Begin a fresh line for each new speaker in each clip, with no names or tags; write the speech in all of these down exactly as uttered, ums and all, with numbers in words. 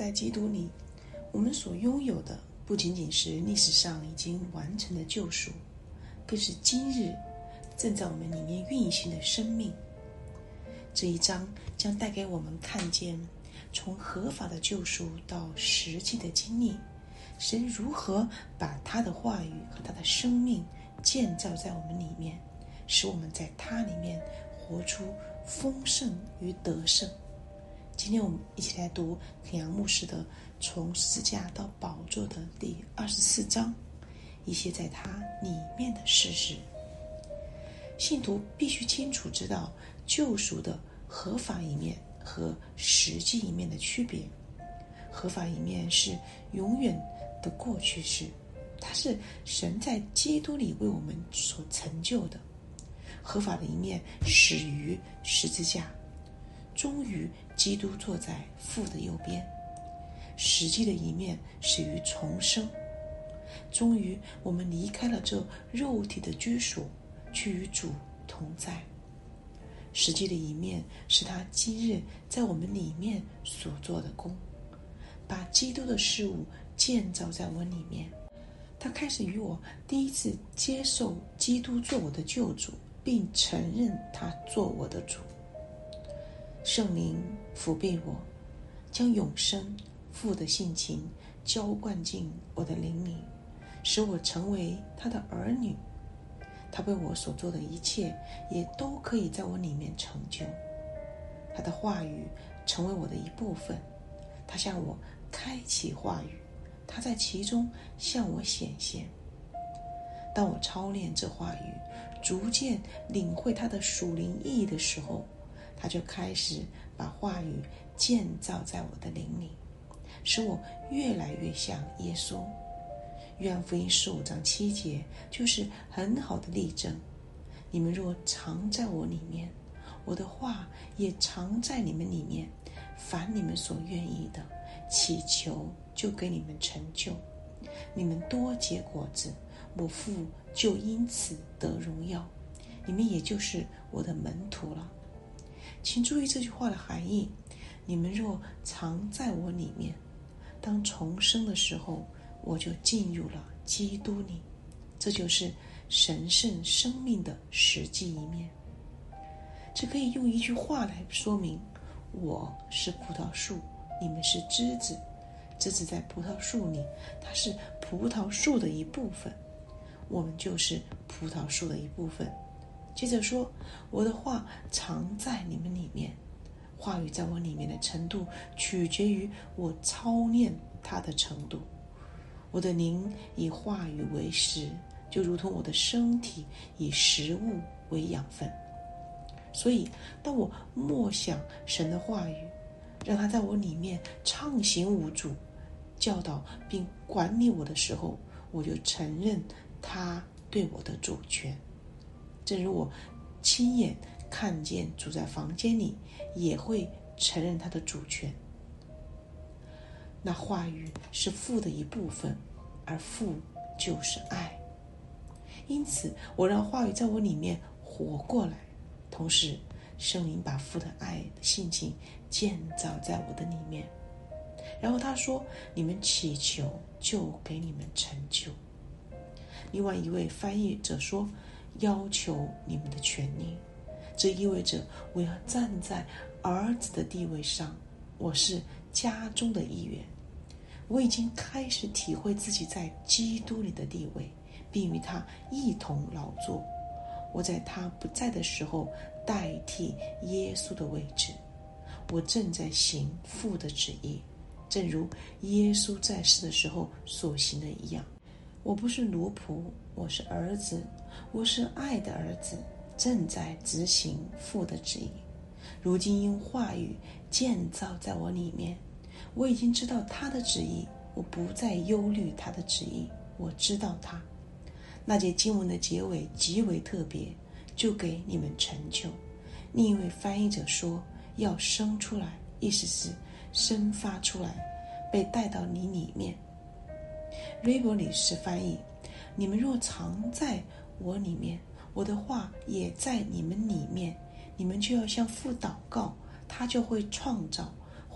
在基督里，我们所拥有的不仅仅是历史上已经完成的救赎，更是今日正在我们里面运行的生命。这一章将带给我们看见从合法的救赎到实际的经历，神如何把他的话语和他的生命建造在我们里面，使我们在他里面活出丰盛与得胜。今天我们一起来读肯扬牧师的从十字架到宝座的第二十四章，一些在他里面的事实。信徒必须清楚知道救赎的合法一面和实际一面的区别。合法一面是永远的过去式，它是神在基督里为我们所成就的。合法的一面始于十字架，终于基督坐在父的右边。实际的一面始于重生，终于我们离开了这肉体的居所，去与主同在。实际的一面是他今日在我们里面所做的工，把基督的事物建造在我里面。他开始与我第一次接受基督做我的救主，并承认他做我的主。圣灵辅庇我，将永生父的性情浇灌进我的灵里，使我成为他的儿女。他为我所做的一切也都可以在我里面成就。他的话语成为我的一部分，他向我开启话语，他在其中向我显现。当我操练这话语，逐渐领会他的属灵意义的时候，他就开始把话语建造在我的灵里，使我越来越像耶稣。约翰福音十五章七节就是很好的例证。你们若常在我里面，我的话也常在你们里面，凡你们所愿意的，祈求就给你们成就。你们多结果子，我父就因此得荣耀，你们也就是我的门徒了。请注意这句话的含义。你们若常在我里面，当重生的时候，我就进入了基督里。这就是神圣生命的实际一面。这可以用一句话来说明：我是葡萄树，你们是枝子。枝子在葡萄树里，它是葡萄树的一部分，我们就是葡萄树的一部分。接着说，我的话常在你们里面。话语在我里面的程度取决于我操练它的程度。我的灵以话语为食，就如同我的身体以食物为养分。所以当我默想神的话语，让它在我里面畅行无阻，教导并管理我的时候，我就承认他对我的主权。正如我亲眼看见主在房间里，也会承认他的主权。那话语是父的一部分，而父就是爱。因此我让话语在我里面活过来，同时圣灵把父的爱的性情建造在我的里面。然后他说，你们祈求就给你们成就。另外一位翻译者说，要求你们的权利。这意味着我要站在儿子的地位上，我是家中的一员。我已经开始体会自己在基督里的地位，并与他一同劳作。我在他不在的时候代替耶稣的位置。我正在行父的旨意，正如耶稣在世的时候所行的一样。我不是奴仆，我是儿子，我是爱的儿子，正在执行父的旨意。如今因话语建造在我里面，我已经知道他的旨意，我不再忧虑他的旨意，我知道他。那节经文的结尾极为特别，就给你们成就。另一位翻译者说，要生出来，意思是生发出来，被带到你里面。瑞伯里是翻译，你们若常在我里面，我的话也在你们里面，你们就要向父祷告，他就会创造，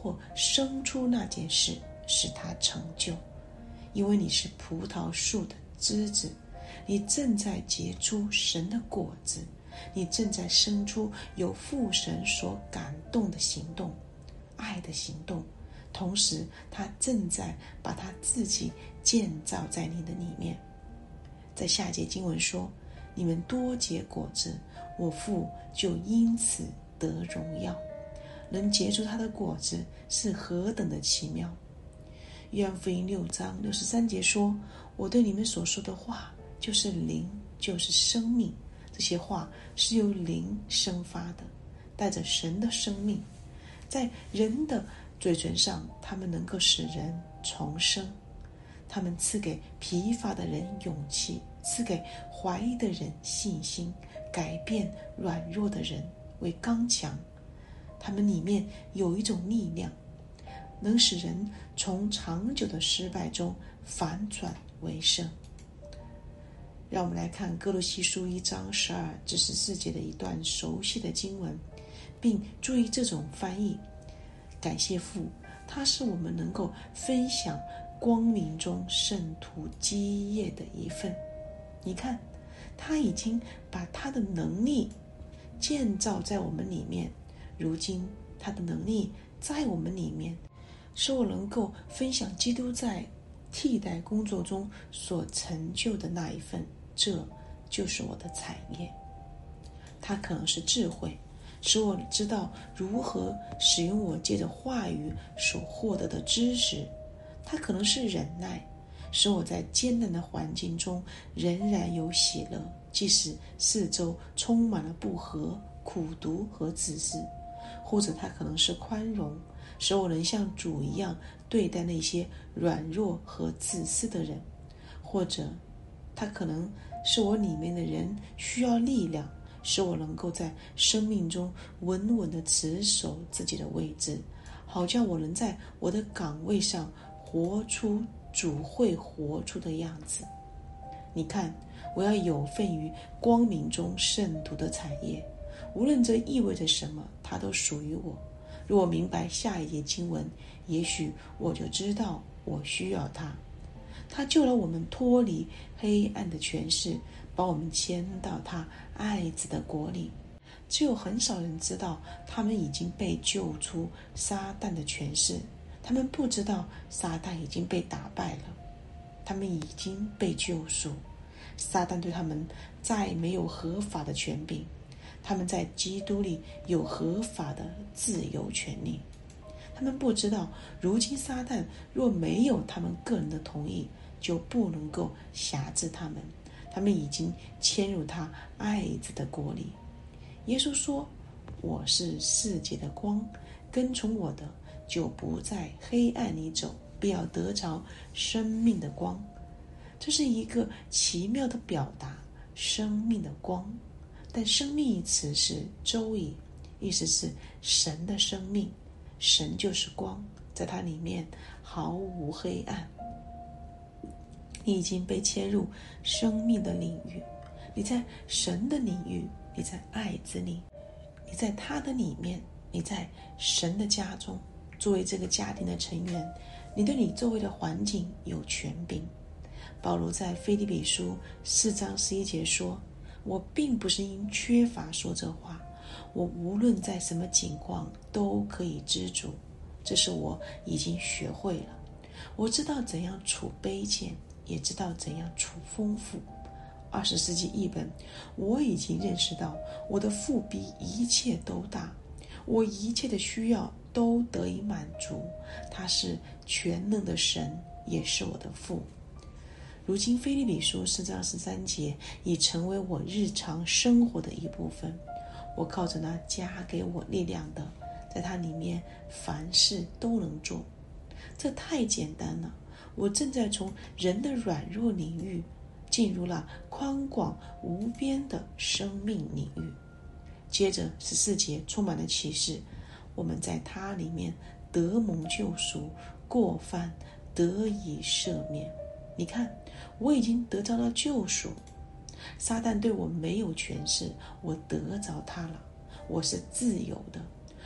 或生出那件事，使它成就。因为你是葡萄树的枝子，你正在结出神的果子，你正在生出有父神所感动的行动，爱的行动。同时他正在把他自己建造在你的里面。在下节经文说，你们多结果子，我父就因此得荣耀。能结出他的果子是何等的奇妙。约翰福音六章六十三节说，我对你们所说的话就是灵，就是生命。这些话是由灵生发的，带着神的生命，在人的嘴唇上，他们能够使人重生。他们赐给疲乏的人勇气，赐给怀疑的人信心，改变软弱的人为刚强。他们里面有一种力量，能使人从长久的失败中反转为胜。让我们来看哥罗西书一章十二至十四节的一段熟悉的经文，并注意这种翻译。感谢父，他是我们能够分享光明中圣徒基业的一份。你看，他已经把他的能力建造在我们里面，如今他的能力在我们里面，使我能够分享基督在替代工作中所成就的那一份，这就是我的产业。它可能是智慧，使我知道如何使用我借着话语所获得的知识。它可能是忍耐，使我在艰难的环境中仍然有喜乐，即使四周充满了不和、苦毒和自私。或者它可能是宽容，使我能像主一样对待那些软弱和自私的人。或者它可能是我里面的人需要力量，使我能够在生命中稳稳地持守自己的位置，好叫我能在我的岗位上活出主会活出的样子。你看，我要有份于光明中圣徒的产业，无论这意味着什么，它都属于我。如果明白下一节经文，也许我就知道我需要它。它救了我们脱离黑暗的权势，把我们迁到他爱子的国里。只有很少人知道，他们已经被救出撒旦的权势。他们不知道撒旦已经被打败了，他们已经被救赎。撒旦对他们再没有合法的权柄，他们在基督里有合法的自由权利。他们不知道，如今撒旦若没有他们个人的同意，就不能够辖制他们。他们已经迁入他爱子的国里。耶稣说，我是世界的光，跟从我的就不在黑暗里走，必要得着生命的光。这是一个奇妙的表达，生命的光。但生命一词是周易，意思是神的生命。神就是光，在它里面毫无黑暗。你已经被迁入生命的领域，你在神的领域，你在爱子里，你在他的里面，你在神的家中。作为这个家庭的成员，你对你周围的环境有权柄。保罗在腓立比书四章十一节说，我并不是因缺乏说这话，我无论在什么境况都可以知足，这是我已经学会了。我知道怎样处卑贱，也知道怎样处丰富。二十世纪译本，我已经认识到我的父比一切都大，我一切的需要都得以满足。他是全能的神，也是我的父。如今腓立比书四章十三节已成为我日常生活的一部分。我靠着那加给我力量的，在它里面凡事都能做。这太简单了。我正在从人的软弱领域进入了宽广无边的生命领域。接着十四节充满了启示，我们在它里面得蒙救赎，过犯得以赦免。你看，我已经得着了救赎，撒旦对我没有权势，我得着他了，我是自由的。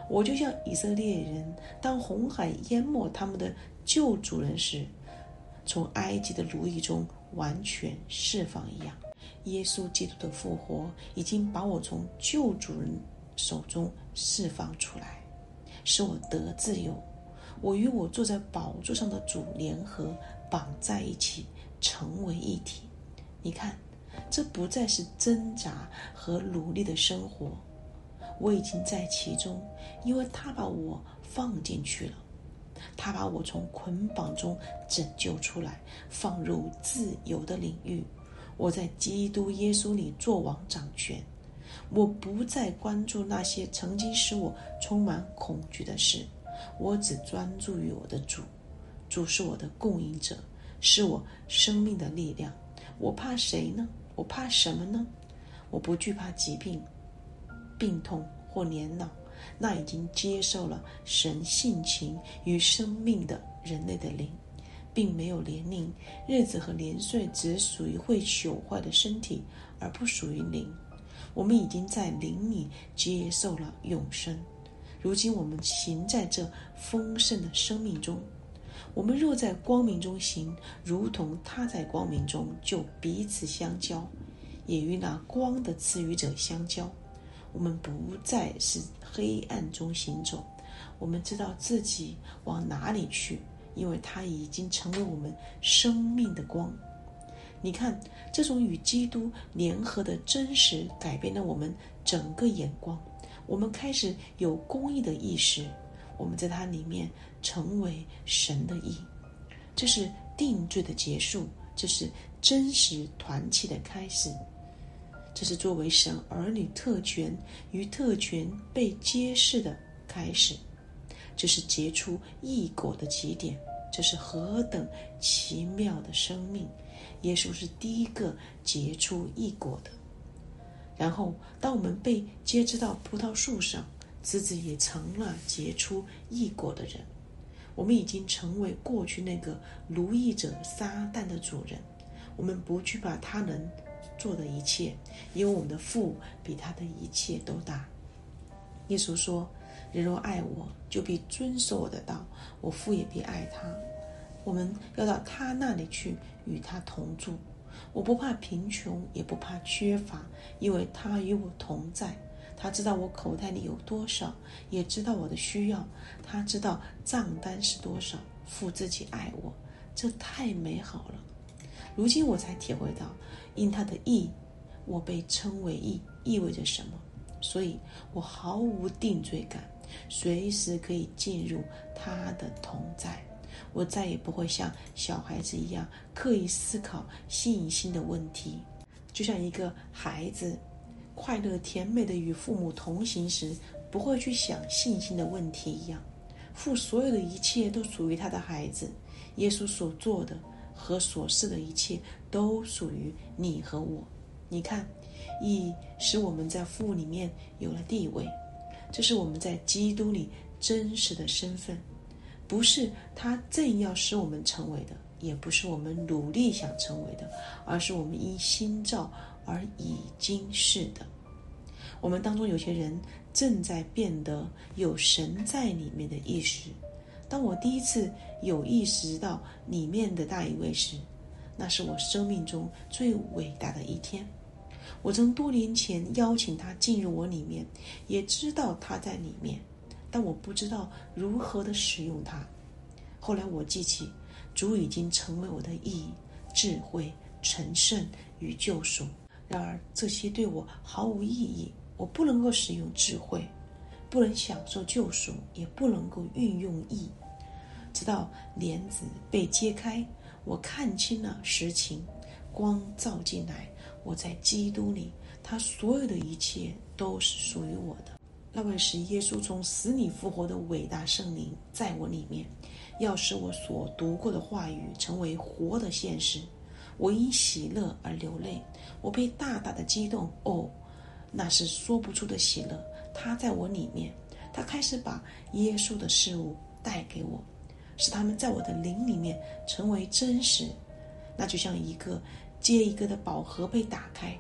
我就像以色列人当红海淹没他们的旧主人时，从埃及的奴役中完全释放一样。耶稣基督的复活已经把我从旧主人手中释放出来，使我得自由。我与我坐在宝座上的主联合，绑在一起，成为一体。你看，这不再是挣扎和努力的生活，我已经在其中，因为他把我放进去了。他把我从捆绑中拯救出来，放入自由的领域。我在基督耶稣里作王掌权。我不再关注那些曾经使我充满恐惧的事，我只专注于我的主。主是我的供应者，是我生命的力量。我怕谁呢？我怕什么呢？我不惧怕疾病、病痛或年老，那已经接受了神性情与生命的人类的灵，并没有年龄、日子和年岁，只属于会朽坏的身体，而不属于灵。我们已经在灵里接受了永生。如今我们行在这丰盛的生命中。我们若在光明中行，如同他在光明中，就彼此相交，也与那光的赐予者相交。我们不再是黑暗中行走，我们知道自己往哪里去，因为他已经成为我们生命的光。你看，这种与基督联合的真实改变了我们整个眼光。我们开始有公义的意识，我们在它里面成为神的义。这是定罪的结束，这是真实团契的开始，这是作为神儿女特权与特权被揭示的开始，这是结出义果的起点。这是何等奇妙的生命！耶稣是第一个结出义果的。然后当我们被接枝到葡萄树上，枝子也成了结出义果的人。我们已经成为过去那个奴役者撒旦的主人。我们不惧怕他能做的一切，因为我们的父比他的一切都大。耶稣说，人若爱我，就必遵守我的道，我父也必爱他。我们要到他那里去，与他同住。我不怕贫穷，也不怕缺乏，因为他与我同在。他知道我口袋里有多少，也知道我的需要。他知道账单是多少，父自己爱我，这太美好了。如今我才体会到，因他的义，我被称为义，意味着什么。所以我毫无定罪感，随时可以进入他的同在。我再也不会像小孩子一样刻意思考信心的问题，就像一个孩子快乐甜美的与父母同行时不会去想信心的问题一样。父所有的一切都属于他的孩子，耶稣所做的和所示的一切都属于你和我。你看，义使我们在父里面有了地位，这是我们在基督里真实的身份，不是他正要使我们成为的，也不是我们努力想成为的，而是我们因心造而已经是的。我们当中有些人正在变得有神在里面的意识。当我第一次有意识到里面的那一位时，那是我生命中最伟大的一天。我曾多年前邀请他进入我里面，也知道他在里面，但我不知道如何的使用它。后来我记起，主已经成为我的义、智慧、成圣与救赎。然而这些对我毫无意义，我不能够使用智慧，不能享受救赎，也不能够运用义。直到帘子被揭开，我看清了实情，光照进来，我在基督里，他所有的一切都是属于我的。那位使耶稣从死里复活的伟大圣灵在我里面，要使我所读过的话语成为活的现实。我因喜乐而流泪，我被大大的激动，哦，那是说不出的喜乐。他在我里面，他开始把耶稣的事物带给我，使他们在我的灵里面成为真实。那就像一个接一个的宝盒被打开，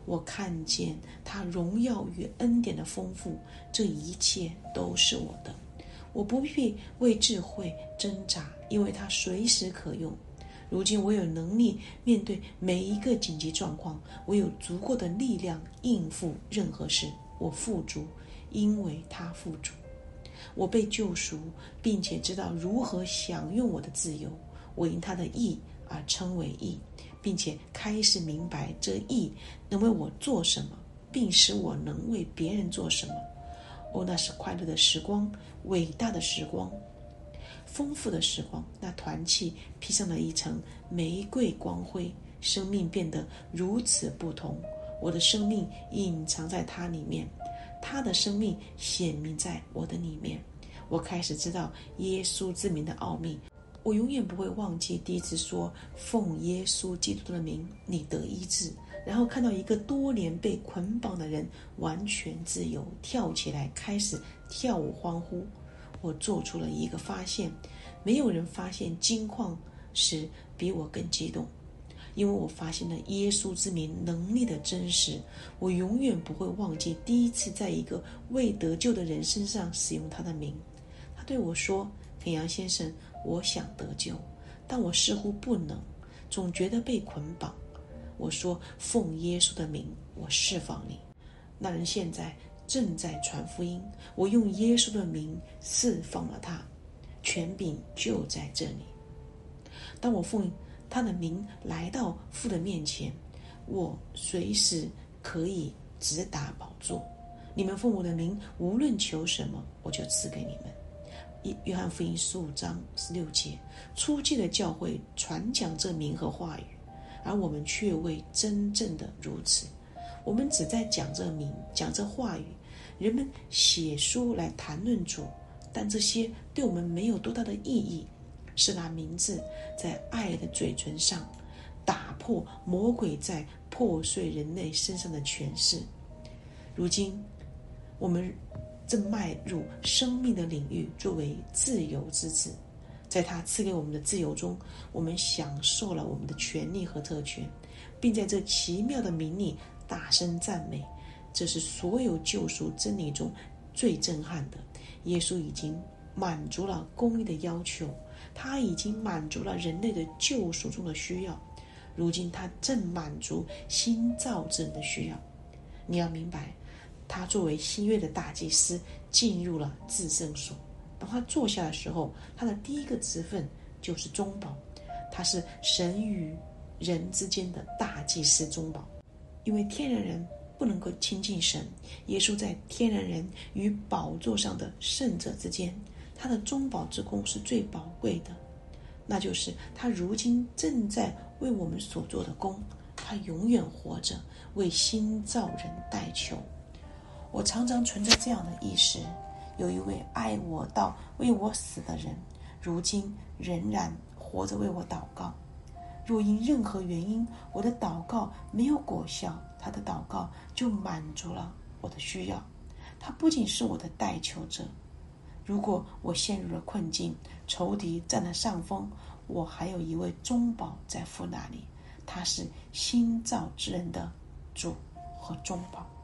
我看见他荣耀与恩典的丰富，这一切都是我的。我不必为智慧挣扎，因为它随时可用。如今我有能力面对每一个紧急状况，我有足够的力量应付任何事。我富足，因为他富足。我被救赎，并且知道如何享用我的自由。我因他的义而称为义，并且开始明白这义能为我做什么，并使我能为别人做什么。哦，那是快乐的时光，伟大的时光，丰富的时光。那团契披上了一层玫瑰光辉，生命变得如此不同。我的生命隐藏在他里面，他的生命显明在我的里面。我开始知道耶稣之名的奥秘。我永远不会忘记第一次说奉耶稣基督的名你得医治，然后看到一个多年被捆绑的人完全自由，跳起来开始跳舞欢呼。我做出了一个发现，没有人发现金矿时比我更激动，因为我发现了耶稣之名能力的真实。我永远不会忘记第一次在一个未得救的人身上使用他的名。他对我说，肯阳先生，我想得救，但我似乎不能，总觉得被捆绑。我说，奉耶稣的名，我释放你。那人现在正在传福音，我用耶稣的名释放了他，权柄就在这里。当我奉他的名来到父的面前，我随时可以直达宝座。你们奉我的名无论求什么，我就赐给你们。约翰福音十五章十六节，初期的教会传讲这名和话语，而我们却未真正的如此。我们只在讲这名，讲这话语。人们写书来谈论主，但这些对我们没有多大的意义。是拿名字在爱的嘴唇上打破魔鬼在破碎人类身上的权势。如今我们正迈入生命的领域，作为自由之子。在他赐给我们的自由中，我们享受了我们的权利和特权，并在这奇妙的名里大声赞美。这是所有救赎真理中最震撼的。耶稣已经满足了公义的要求，他已经满足了人类的救赎中的需要，如今他正满足新造之人的需要。你要明白，他作为新约的大祭司进入了至圣所。当他坐下的时候，他的第一个职分就是中保。他是神与人之间的大祭司中保。因为天然人不能够亲近神，耶稣在天然人与宝座上的圣者之间，他的中保之功是最宝贵的，那就是他如今正在为我们所做的功。他永远活着，为新造人代求。我常常存着这样的意识，有一位爱我到为我死的人，如今仍然活着为我祷告。若因任何原因我的祷告没有果效，他的祷告就满足了我的需要。他不仅是我的代求者，如果我陷入了困境，仇敌占了上风，我还有一位中保在父那里，他是新造之人的主和中保。